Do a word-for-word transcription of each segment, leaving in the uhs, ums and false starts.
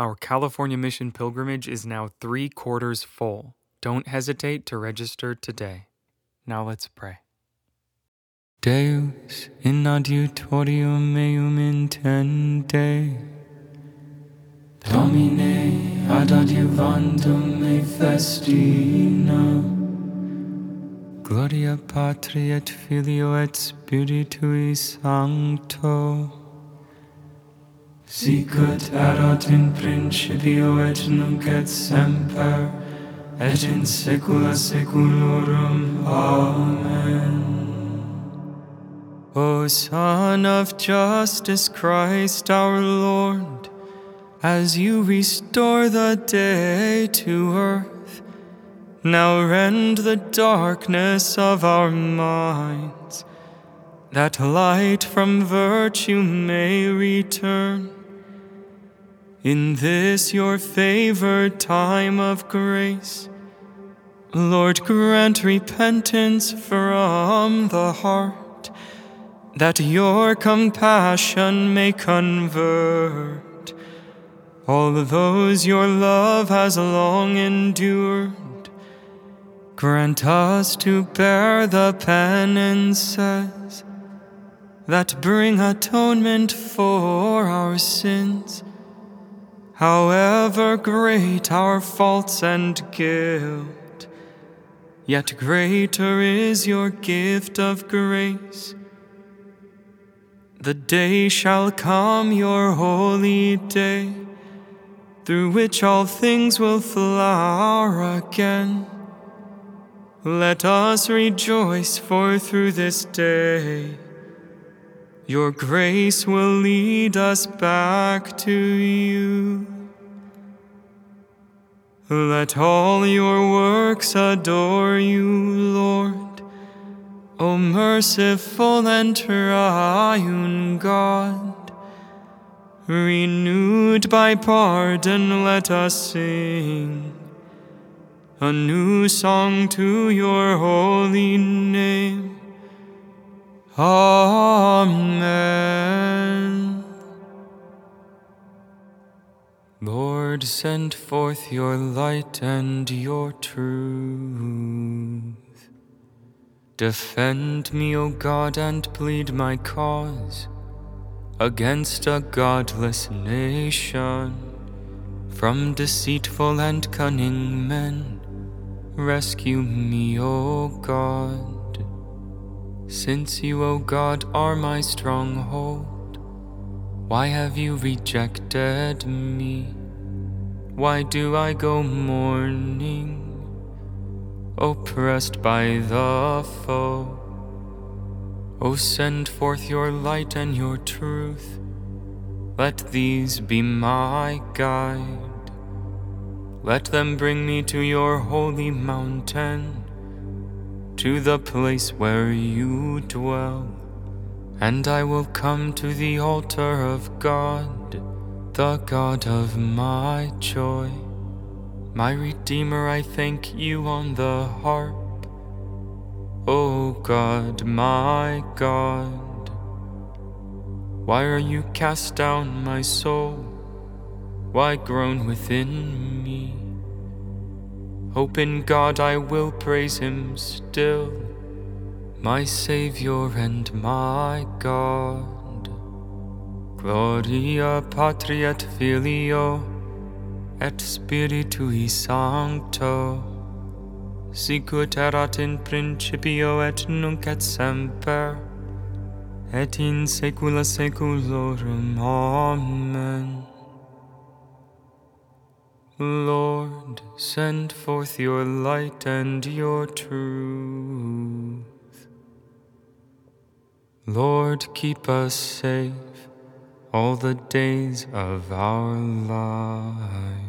Our California Mission pilgrimage is now three quarters full. Don't hesitate to register today. Now let's pray. Deus in adiutorium meum intende, Domine ad adiuvandum me festina, Gloria Patri et Filio et Spiritui Sancto, sicut erat in principio et nunc et semper, et in saecula saeculorum. Amen. O Son of Justice, Christ our Lord, as you restore the day to earth, now rend the darkness of our minds, that light from virtue may return. In this your favored time of grace, Lord, grant repentance from the heart, that your compassion may convert all those your love has long endured. Grant us to bear the penances that bring atonement for our sins, however great our faults and guilt. Yet greater is your gift of grace. The day shall come, your holy day, through which all things will flower again. Let us rejoice, for through this day your grace will lead us back to you. Let all your works adore you, Lord, O merciful and triune God. Renewed by pardon, let us sing a new song to your holy name. Amen. Lord, send forth your light and your truth. Defend me, O God, and plead my cause against a godless nation. From deceitful and cunning men, rescue me, O God. Since you, O God, are my stronghold, why have you rejected me? Why do I go mourning, oppressed by the foe? O send forth your light and your truth. Let these be my guide. Let them bring me to your holy mountain, to the place where you dwell. And I will come to the altar of God, the God of my joy. My Redeemer, I thank you on the harp. O God, my God, why are you cast down, my soul? Why groan within me? Hope in God, I will praise him still, my Savior and my God. Gloria Patri et Filio et Spiritui Sancto, sicut erat in principio et nunc et semper, et in saecula saeculorum. Amen. Lord, send forth your light and your truth. Lord, keep us safe all the days of our life.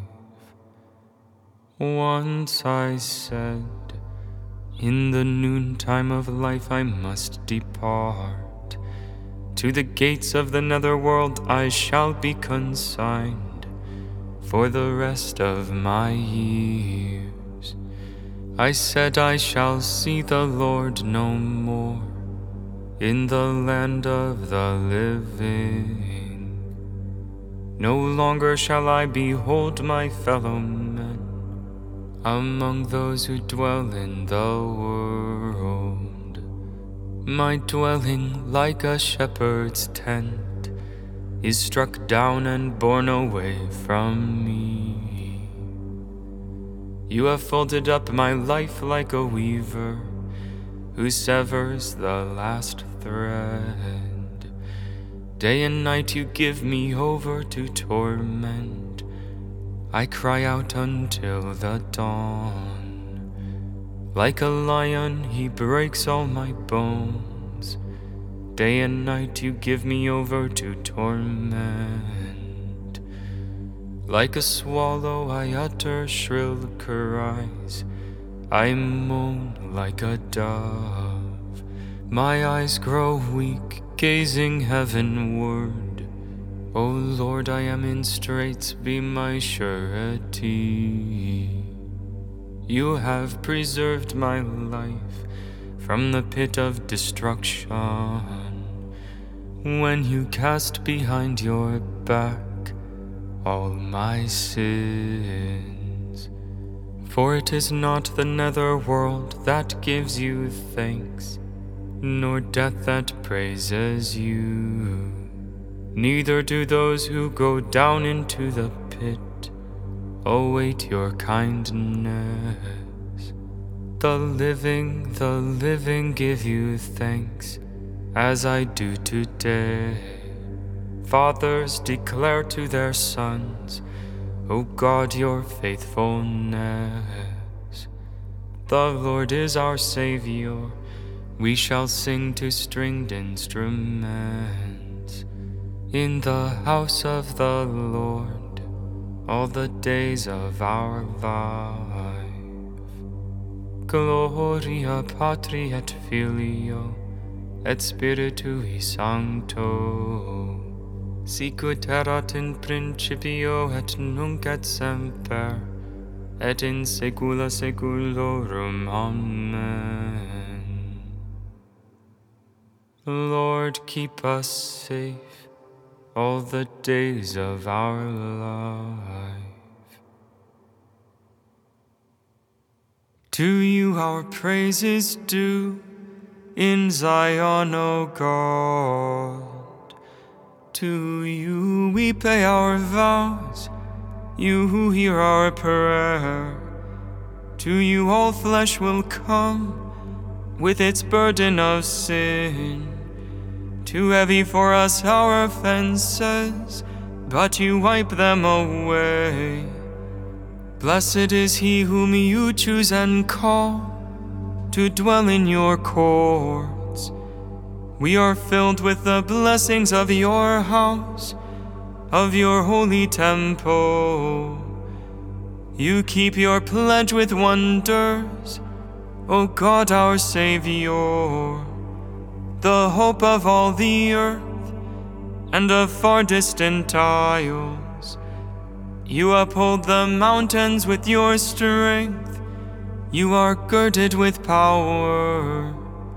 Once I said, in the noontime of life I must depart. To the gates of the netherworld I shall be consigned for the rest of my years. I said I shall see the Lord no more in the land of the living. No longer shall I behold my fellow men among those who dwell in the world. My dwelling, like a shepherd's tent, is struck down and borne away from me. You have folded up my life like a weaver who severs the last thread. Day and night you give me over to torment. I cry out until the dawn. Like a lion he breaks all my bones. Day and night you give me over to torment. Like a swallow I utter shrill cries. I moan like a dove. My eyes grow weak, gazing heavenward. O Lord, I am in straits, be my surety. You have preserved my life from the pit of destruction, when you cast behind your back all my sins. For it is not the nether world that gives you thanks, nor death that praises you. Neither do those who go down into the pit await your kindness. The living, the living give you thanks, as I do today. Fathers declare to their sons, O God, your faithfulness. The Lord is our Savior, we shall sing to stringed instruments in the house of the Lord all the days of our life. Gloria Patri et Filio et Spiritui Sancto, sicut erat in principio et nunc et semper, et in saecula saeculorum. Amen. Lord, keep us safe all the days of our life. To you our praise is due in Zion, O God. To you we pay our vows, you who hear our prayer. To you all flesh will come with its burden of sin. Too heavy for us our offenses, but you wipe them away. Blessed is he whom you choose and call to dwell in your courts. We are filled with the blessings of your house, of your holy temple. You keep your pledge with wonders, O God our Savior, the hope of all the earth and of far distant isles. You uphold the mountains with your strength. You are girded with power.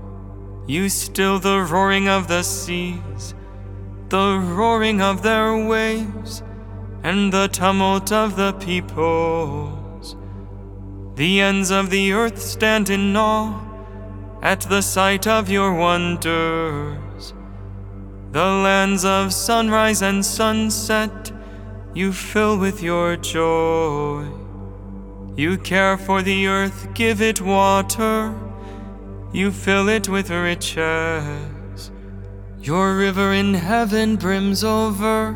You still the roaring of the seas, the roaring of their waves, and the tumult of the peoples. The ends of the earth stand in awe at the sight of your wonders. The lands of sunrise and sunset you fill with your joy. You care for the earth, give it water. You fill it with riches. Your river in heaven brims over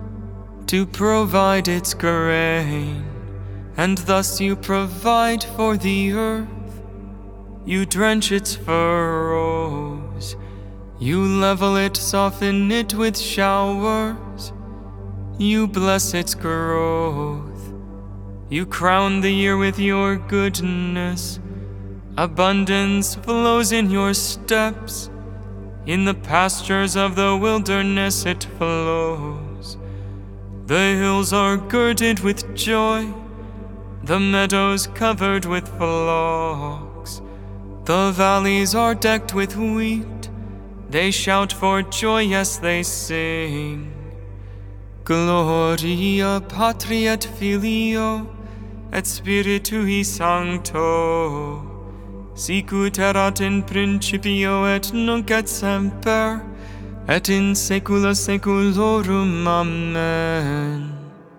to provide its grain, and thus you provide for the earth. You drench its furrows. You level it, soften it with showers. You bless its growth. You crown the year with your goodness. Abundance flows in your steps. In the pastures of the wilderness it flows. The hills are girded with joy, the meadows covered with flocks. The valleys are decked with wheat. They shout for joy, yes, they sing. Gloria Patri et Filio et Spiritui Sancto, sicut erat in principio et nunc et semper, et in saecula saeculorum. Amen.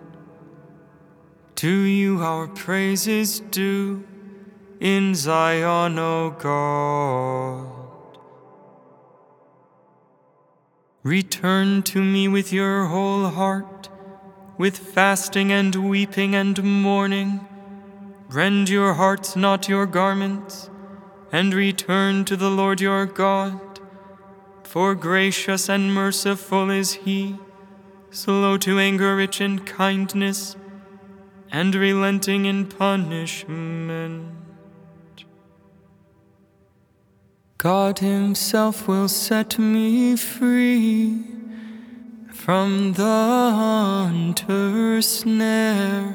To you our praise is due, in Zion, O God. Return to me with your whole heart, with fasting and weeping and mourning. Rend your hearts, not your garments, and return to the Lord your God. For gracious and merciful is he, slow to anger, rich in kindness, and relenting in punishment. God himself will set me free from the hunter's snare.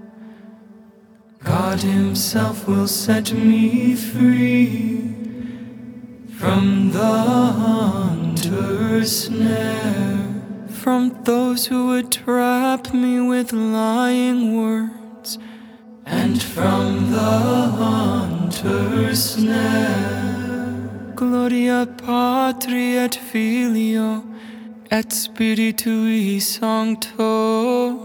God himself will set me free from the hunter's snare, from those who would trap me with lying words, and from the hunter's snare. Gloria Patri et Filio et Spiritui Sancto.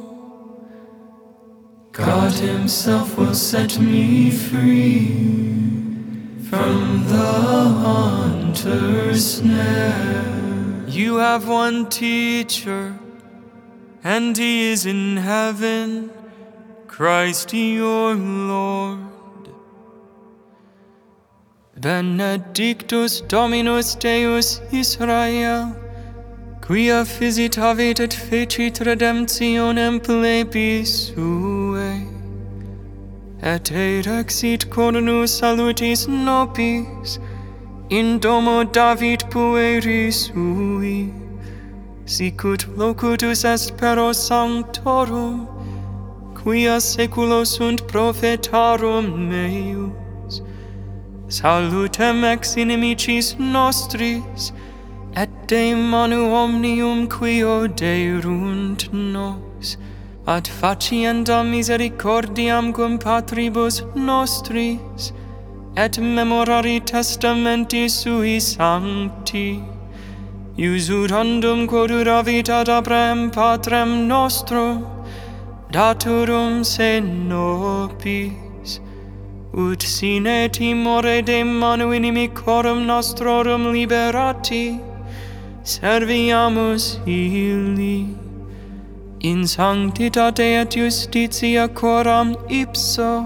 God himself will set me free from the hunter's snare. You have one teacher, and he is in heaven, Christ your Lord. Benedictus Dominus Deus Israel, quia visitavit et fecit redemptionem plebis suae, et erexit cornus salutis nobis in domo David pueri sui, sicut locutus est pero sanctorum, quia saeculo sunt prophetarum meus. Salutem ex inimicis nostris, et de manu omnium quio deurunt nos, ad facienda misericordiam cum patribus nostris, et memorari testamenti sui sancti, usurandum quod uravit ad Abraham patrem nostrum, daturum se nobis, ut sine timore de manu inimicorum nostrorum liberati, serviamus illi, in sanctitate et justitia coram ipso,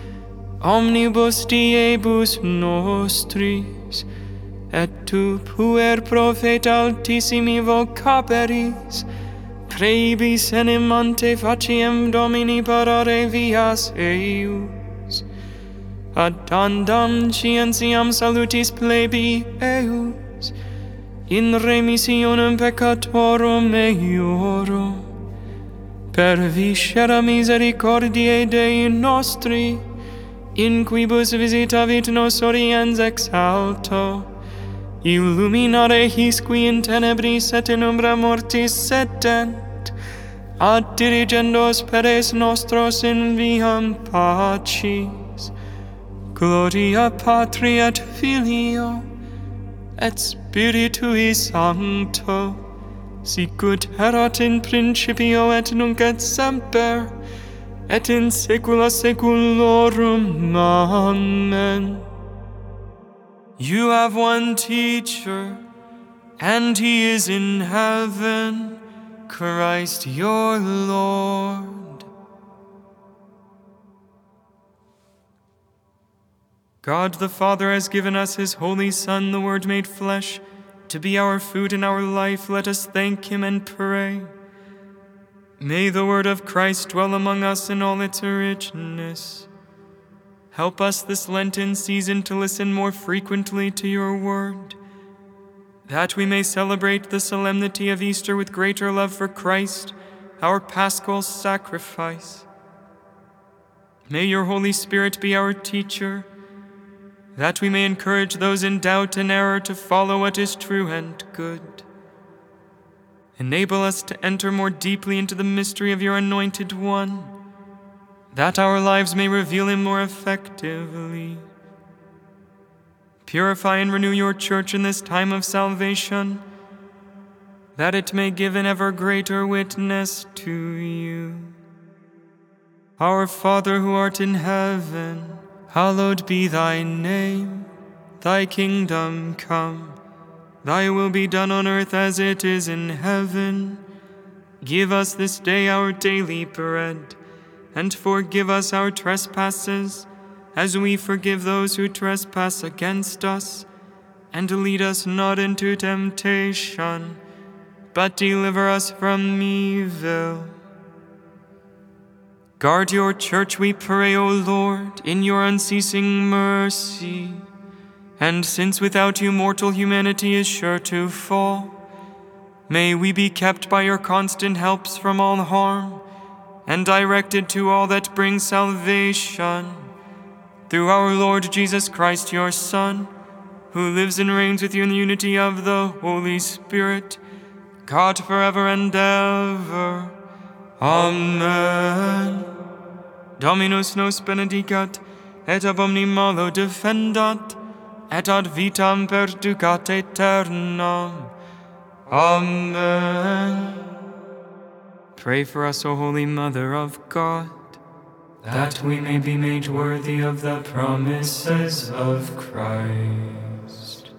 omnibus diebus nostris, et tu puer profeta altissimi vocaberis, praebis enim ante faciem Domini parare vias eius, ad tandam scientiam salutis plebi eius, in remissionem peccatorum eorum, per viscera misericordiae Dei nostri, in quibus visitavit nos oriens ex alto, illuminare his qui in tenebris et in umbra mortis sedent, ad dirigendos peres nostros in viam pacis. Gloria Patri et Filio et Spiritui Sancto, sicut erat in principio et nunc et semper, et in saecula saeculorum. Amen. You have one teacher, and he is in heaven, Christ your Lord. God the Father has given us his Holy Son, the Word made flesh, to be our food and our life. Let us thank him and pray. May the word of Christ dwell among us in all its richness. Help us this Lenten season to listen more frequently to your word, that we may celebrate the solemnity of Easter with greater love for Christ, our paschal sacrifice. May your Holy Spirit be our teacher, that we may encourage those in doubt and error to follow what is true and good. enable us to enter more deeply into the mystery of your Anointed One, that our lives may reveal him more effectively. Purify and renew your church in this time of salvation, that it may give an ever greater witness to you. Our Father who art in heaven, hallowed be thy name. Thy kingdom come, thy will be done on earth as it is in heaven. Give us this day our daily bread, and forgive us our trespasses, as we forgive those who trespass against us. And lead us not into temptation, but deliver us from evil. Guard your church, we pray, O Lord, in your unceasing mercy. And since without you mortal humanity is sure to fall, may we be kept by your constant helps from all harm, and directed to all that brings salvation. Through our Lord Jesus Christ, your Son, who lives and reigns with you in the unity of the Holy Spirit, God forever and ever. Amen. Dominus nos benedicat, et ab omni malo defendat, et ad vitam perducat aeternam. Amen. Pray for us, O Holy Mother of God, that we may be made worthy of the promises of Christ.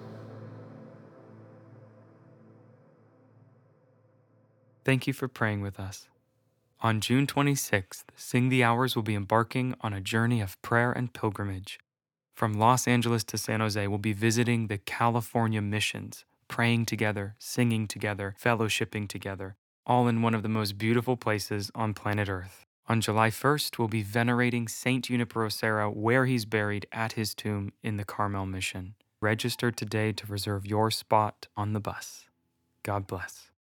Thank you for praying with us. On June twenty-sixth, Sing the Hours will be embarking on a journey of prayer and pilgrimage. From Los Angeles to San Jose, we'll be visiting the California missions, praying together, singing together, fellowshipping together, all in one of the most beautiful places on planet Earth. On July first, we'll be venerating Saint Junipero Serra where he's buried at his tomb in the Carmel Mission. Register today to reserve your spot on the bus. God bless.